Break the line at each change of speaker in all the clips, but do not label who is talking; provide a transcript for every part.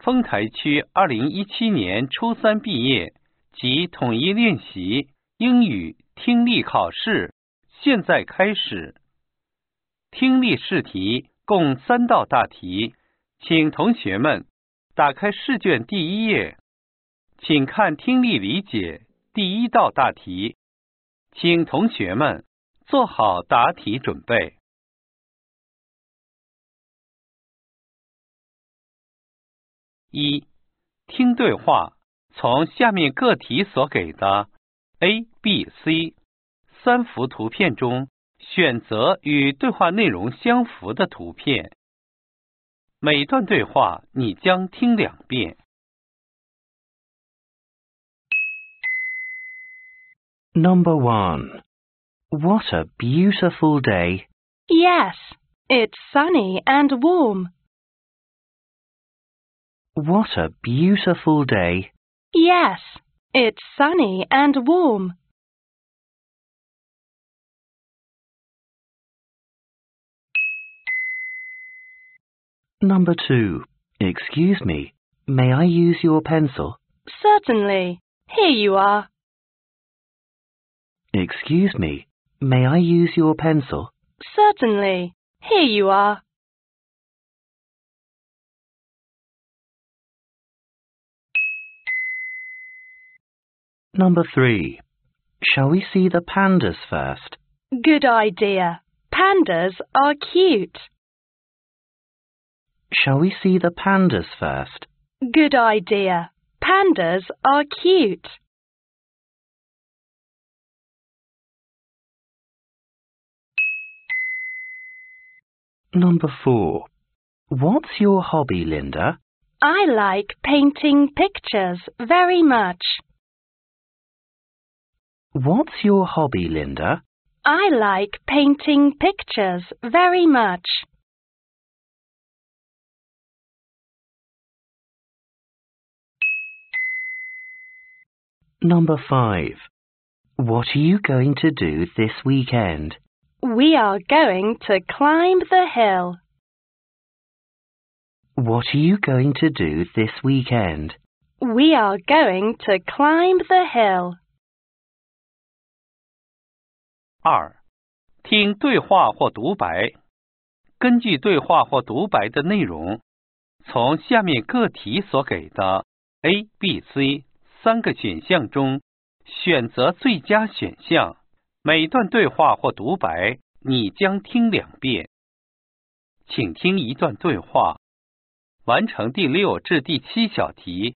丰台区2017年初3毕业及统一练习英语听力考试现在开始。听力试题共3道大题，请同学们打开试卷第1页，请看听力理解第1道大题，请同学们做好答题准备。1. 听对话，从下面各题所给的 A、B、C 3幅图片中选择与对话内容相符的图片。每段对话你将听2遍。
Number 1. What a beautiful day.
Yes, it's sunny and warm.
What a beautiful day.
Yes, it's sunny and warm.
Number 2. Excuse me, may I use your pencil?
Certainly. Here you are.
Excuse me, may I use your pencil?
Certainly. Here you are.
Number 3. Shall we see the pandas first?
Good idea. Pandas are cute.
Shall we see the pandas first?
Good idea. Pandas are cute.
Number 4. What's your hobby, Linda?
I like painting pictures very much.
What's your hobby, Linda?
I like painting pictures very much.
Number 5. What are you going to do this weekend?
We are going to climb the hill.
What are you going to do this weekend?
We are going to climb the hill.
2. 听对话或独白。根据对话或独白的内容，从下面各题所给的 A、B、C 3个选项中选择最佳选项。每段对话或独白你将听2遍。请听一段对话，完成第6至第7小题。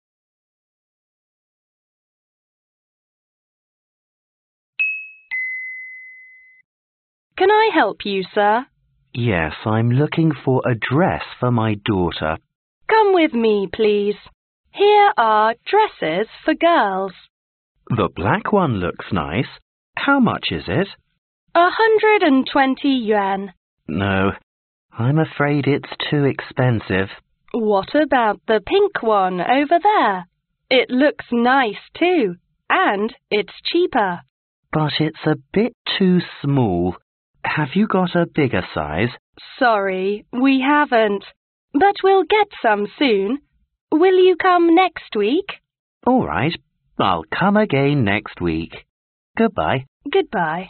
Can I help you, sir?
Yes, I'm looking for a dress for my daughter.
Come with me, please. Here are dresses for girls.
The black one looks nice. How much is it?
120 yuan.
No, I'm afraid it's too expensive.
What about the pink one over there? It looks nice too, and it's cheaper.
But it's a bit too small. Have you got a bigger size?
Sorry, we haven't. But we'll get some soon. Will you come next week?
All right, I'll come again next week. Goodbye.
Goodbye.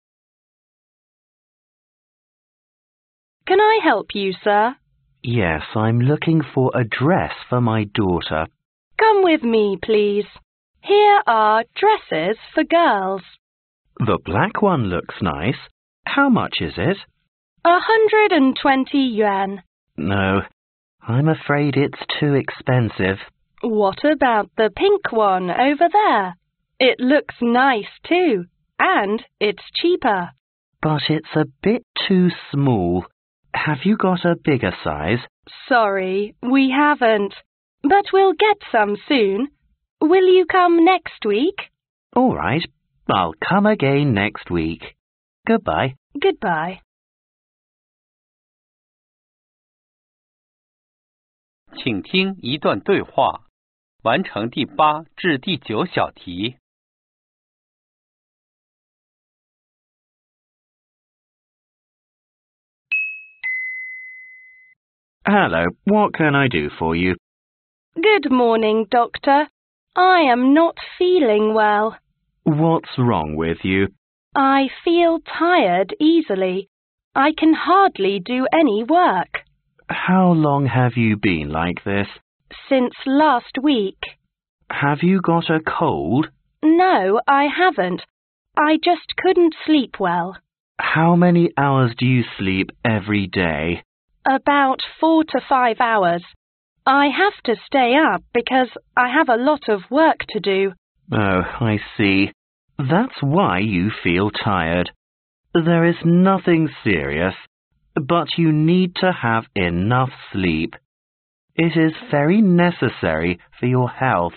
Can I help you, sir?
Yes, I'm looking for a dress for my daughter.
Come with me, please. Here are dresses for girls.
The black one looks nice. How much is it?
120 yuan.
No, I'm afraid it's too expensive.
What about the pink one over there? It looks nice too, and it's cheaper.
But it's a bit too small. Have you got a bigger size?
Sorry, we haven't. But we'll get some soon. Will you come next week?
All right, I'll come again next week. Goodbye.
Goodbye.
请听一段对话，完成第8至第9小题。
Hello, what can I do for you?
Good morning, Doctor. I am not feeling well.
What's wrong with you?
I feel tired easily. I can hardly do any work.
How long have you been like this?
Since last week.
Have you got a cold?
No, I haven't. I just couldn't sleep well.
How many hours do you sleep every day?
About 4 to 5 hours. I have to stay up because I have a lot of work to do.
Oh, I see. That's why you feel tired. There is nothing serious, but you need to have enough sleep. It is very necessary for your health.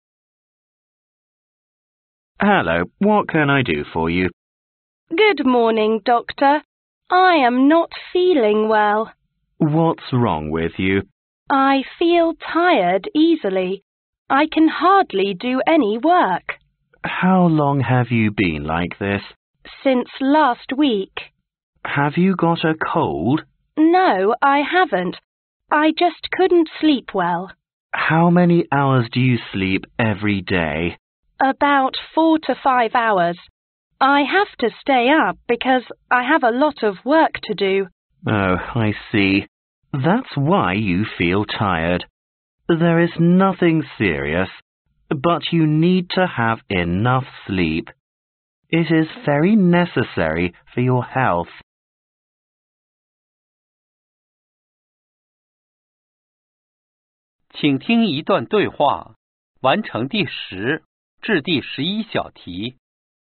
Hello, what can I do for you?
Good morning, Doctor. I am not feeling well.
What's wrong with you?
I feel tired easily. I can hardly do any work.
How long have you been like this?
Since last week.
Have you got a cold?
No, I haven't. I just couldn't sleep well.
How many hours do you sleep every day?
About 4 to 5 hours. I have to stay up because I have a lot of work to do.
Oh, I see. That's why you feel tired. There is nothing serious, but you need to have enough sleep. It is very necessary for your health.
请听一段对话，完成第10至第11小题。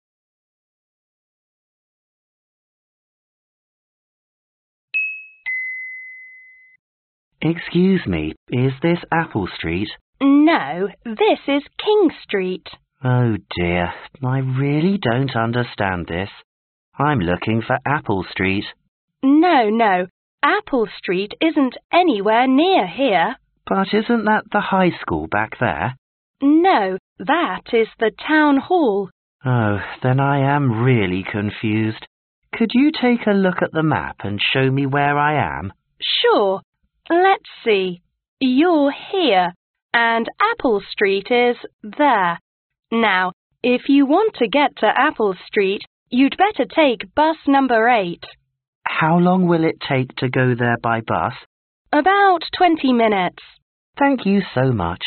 Excuse me, is this Apple Street?
No, this is King Street.
Oh dear, I really don't understand this. I'm looking for Apple Street.
No, Apple Street isn't anywhere near here.
But isn't that the high school back there?
No, that is the town hall.
Oh, then I am really confused. Could you take a look at the map and show me where I am?
Sure. Let's see. You're here, and Apple Street is there. Now, if you want to get to Apple Street, you'd better take bus number 8.
How long will it take to go there by bus?
About 20 minutes.
Thank you so much.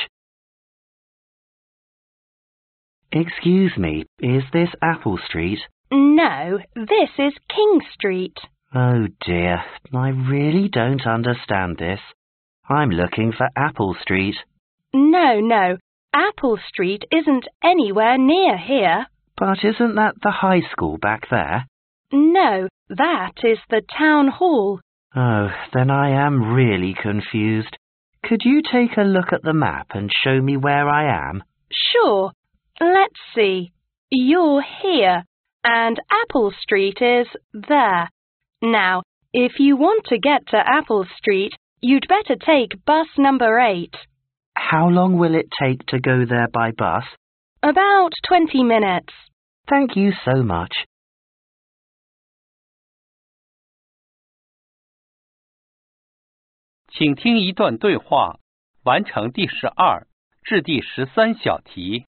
Excuse me, is this Apple Street?
No, this is King Street.
Oh dear, I really don't understand this. I'm looking for Apple Street.
No, Apple Street isn't anywhere near here.
But isn't that the high school back there?
No, that is the town hall.
Oh, then I am really confused. Could you take a look at the map and show me where I am?
Sure. Let's see. You're here, and Apple Street is there. Now, if you want to get to Apple Street, you'd better take bus number 8.
How long will it take to go there by bus?
About 20 minutes.
Thank you so much.
请听一段对话，完成第12至第13小题。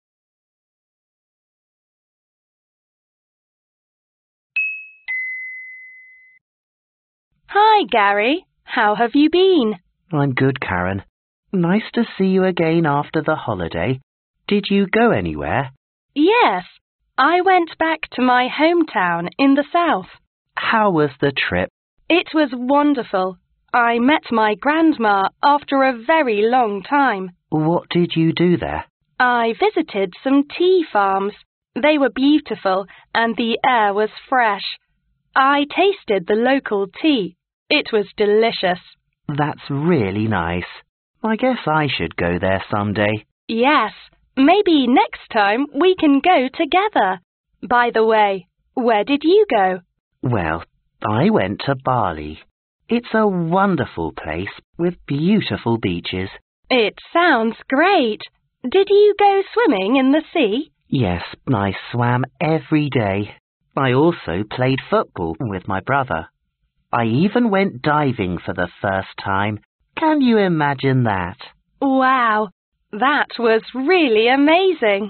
Hi, Gary. How have you been?
I'm good, Karen. Nice to see you again after the holiday. Did you go anywhere?
Yes, I went back to my hometown in the south.
How was the trip?
It was wonderful. I met my grandma after a very long time.
What did you do there?
I visited some tea farms. They were beautiful and the air was fresh. I tasted the local tea. It was delicious.
That's really nice. I guess I should go there someday.
Yes, maybe next time we can go together. By the way, where did you go?
Well, I went to Bali. It's a wonderful place with beautiful beaches.
It sounds great. Did you go swimming in the sea?
Yes, I swam every day. I also played football with my brother. I even went diving for the first time. Can you imagine that?
Wow, that was really amazing.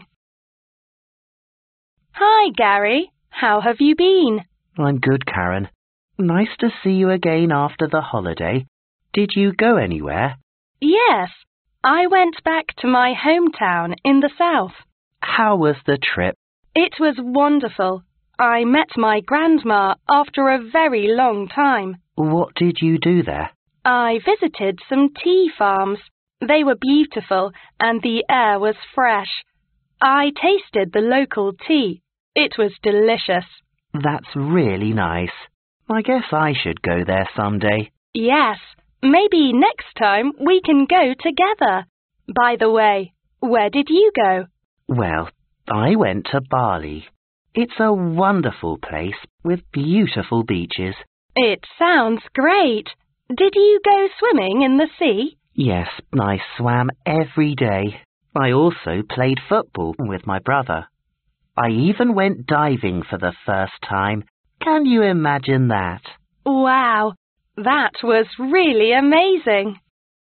Hi, Gary. How have you been?
I'm good, Karen. Nice to see you again after the holiday. Did you go anywhere?
Yes, I went back to my hometown in the south.
How was the trip?
It was wonderful. I met my grandma after a very long time.
What did you do there?
I visited some tea farms. They were beautiful and the air was fresh. I tasted the local tea. It was delicious.
That's really nice. I guess I should go there someday.
Yes, maybe next time we can go together. By the way, where did you go?
Well, I went to Bali. It's a wonderful place with beautiful beaches.
It sounds great. Did you go swimming in the sea?
Yes, I swam every day. I also played football with my brother. I even went diving for the first time. Can you imagine that?
Wow, that was really amazing.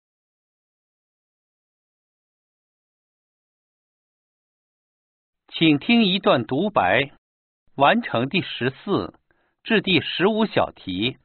请听一段独白，完成第14至第15小题。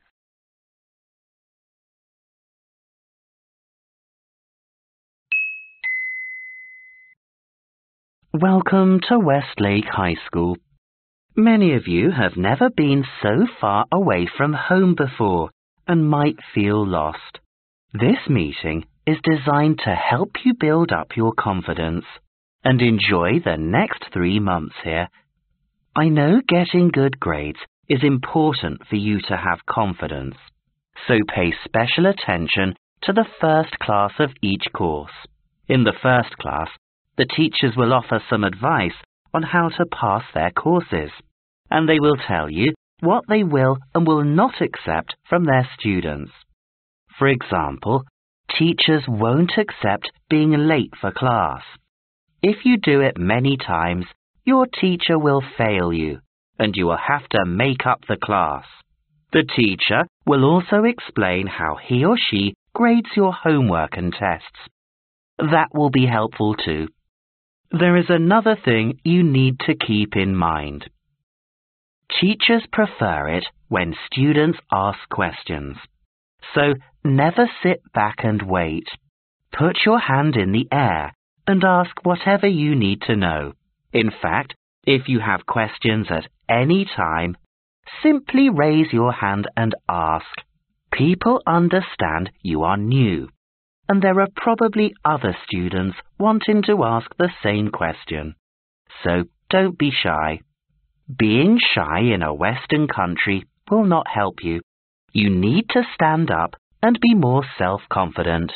Welcome to Westlake High School. Many of you have never been so far away from home before and might feel lost. This meeting is designed to help you build up your confidence and enjoy the next 3 months here. I know getting good grades is important for you to have confidence, so pay special attention to the first class of each course. In the first class, the teachers will offer some advice on how to pass their courses, and they will tell you what they will and will not accept from their students. For example, teachers won't accept being late for class. If you do it many times, your teacher will fail you, and you will have to make up the class. The teacher will also explain how he or she grades your homework and tests. That will be helpful too. There is another thing you need to keep in mind. Teachers prefer it when students ask questions. So never sit back and wait. Put your hand in the air and ask whatever you need to know. In fact, if you have questions at any time, simply raise your hand and ask. People understand you are new, and there are probably other students wanting to ask the same question. So don't be shy. Being shy in a Western country will not help you. You need to stand up and be more self-confident.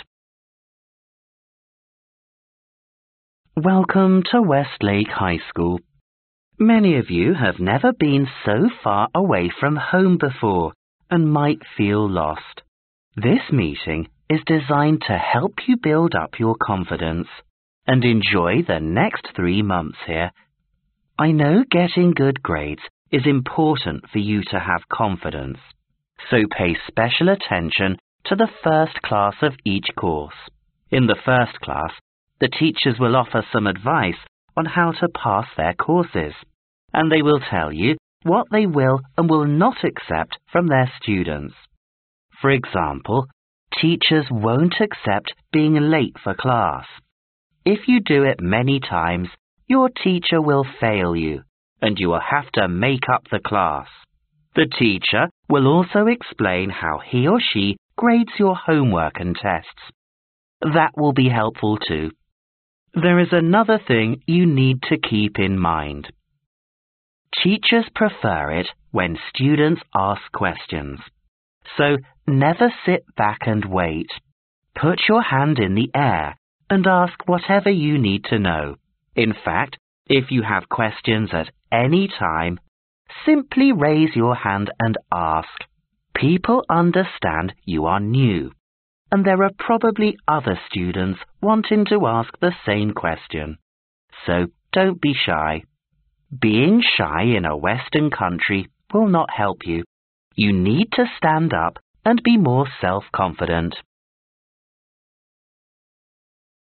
Welcome to Westlake High School. Many of you have never been so far away from home before and might feel lost. This meeting is designed to help you build up your confidence and enjoy the next 3 months here. I know getting good grades is important for you to have confidence, so pay special attention to the first class of each course. In the first class, the teachers will offer some advice on how to pass their courses, and they will tell you what they will and will not accept from their students. For example, teachers won't accept being late for class. If you do it many times, your teacher will fail you, and you will have to make up the class. The teacher will also explain how he or she grades your homework and tests. That will be helpful too. There is another thing you need to keep in mind. Teachers prefer it when students ask questions. So never sit back and wait. Put your hand in the air and ask whatever you need to know. In fact, if you have questions at any time, simply raise your hand and ask. People understand you are new, and there are probably other students wanting to ask the same question. So don't be shy. Being shy in a Western country will not help you. You need to stand up and be more self-confident.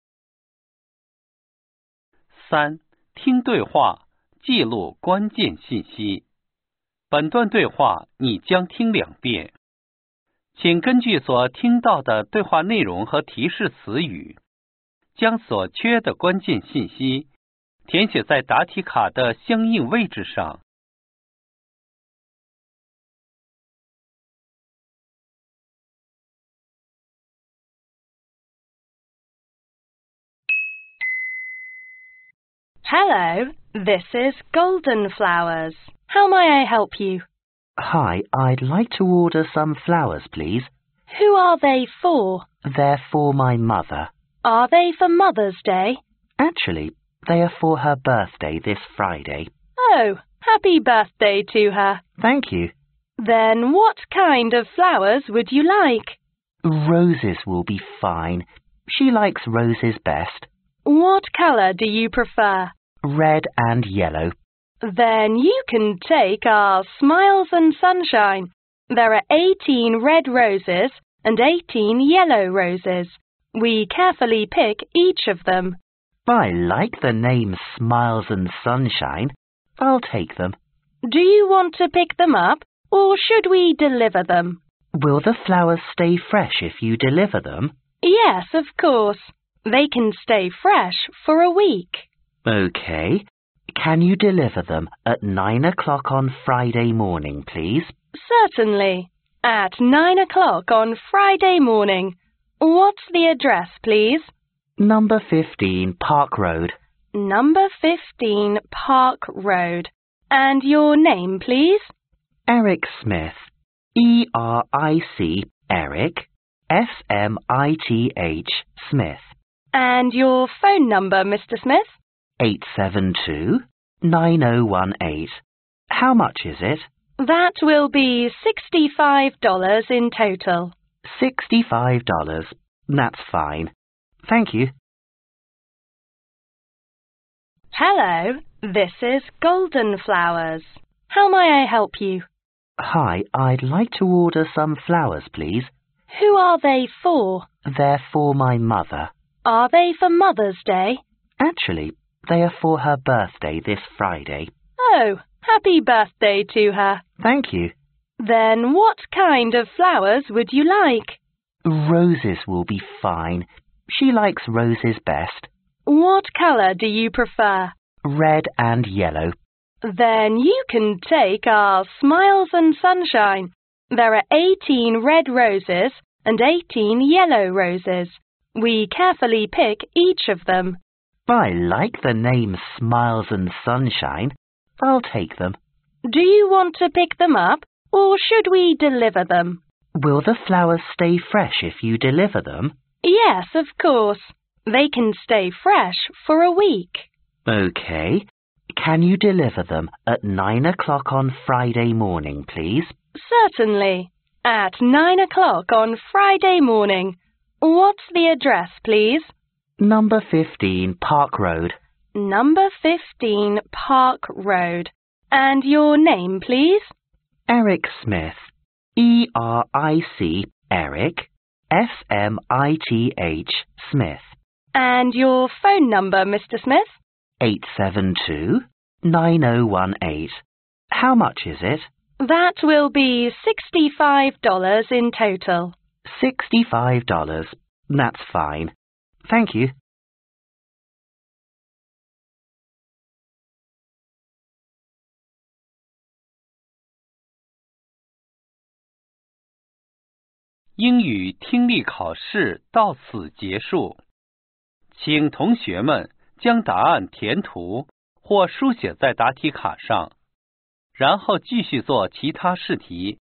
3. 听对话，记录关键信息。本段对话你将听2遍，请根据所听到的对话内容和提示词语，将所缺的关键信息填写在答题卡的相应位置上。
Hello, this is Golden Flowers. How may I help you?
Hi, I'd like to order some flowers, please.
Who are they for?
They're for my mother.
Are they for Mother's Day?
Actually, they are for her birthday this Friday.
Oh, happy birthday to her.
Thank you.
Then what kind of flowers would you like?
Roses will be fine. She likes roses best.
What colour do you prefer?
Red and yellow.
Then you can take our Smiles and Sunshine. There are 18 red roses and 18 yellow roses. We carefully pick each of them.
I like the name Smiles and Sunshine. I'll take them.
Do you want to pick them up, or should we deliver them?
Will the flowers stay fresh if you deliver them?
Yes, of course. They can stay fresh for a week.
OK. Can you deliver them at 9 o'clock on Friday morning, please?
Certainly. At 9 o'clock on Friday morning. What's the address, please?
Number 15 Park Road.
Number 15 Park Road. And your name, please?
Eric Smith. E-R-I-C, Eric. S-M-I-T-H, Smith.
And your phone number, Mr. Smith?
872-9018. How much is it?
That will be $65 in total.
$65. That's fine. Thank you.
Hello, this is Golden Flowers. How may I help you?
Hi, I'd like to order some flowers, please.
Who are they for?
They're for my mother.
Are they for Mother's Day?
Actually, they are for her birthday this Friday.
Oh, happy birthday to her.
Thank you.
Then what kind of flowers would you like?
Roses will be fine. She likes roses best.
What colour do you prefer?
Red and yellow.
Then you can take our Smiles and Sunshine. There are 18 red roses and 18 yellow roses. We carefully pick each of them.
I like the name Smiles and Sunshine. I'll take them.
Do you want to pick them up, or should we deliver them?
Will the flowers stay fresh if you deliver them?
Yes, of course. They can stay fresh for a week.
OK. Can you deliver them at 9 o'clock on Friday morning, please?
Certainly. At 9 o'clock on Friday morning. What's the address, please?
Number 15 Park Road.
Number 15 Park Road. And your name, please?
Eric Smith. E-R-I-C, Eric. S-M-I-T-H, Smith.
And your phone number, Mr. Smith?
872-9018. How much is it?
That will be $65 in total.
$65. That's fine. Thank you.
英语听力考试到此结束，请同学们将答案填涂或书写在答题卡上，然后继续做其他试题。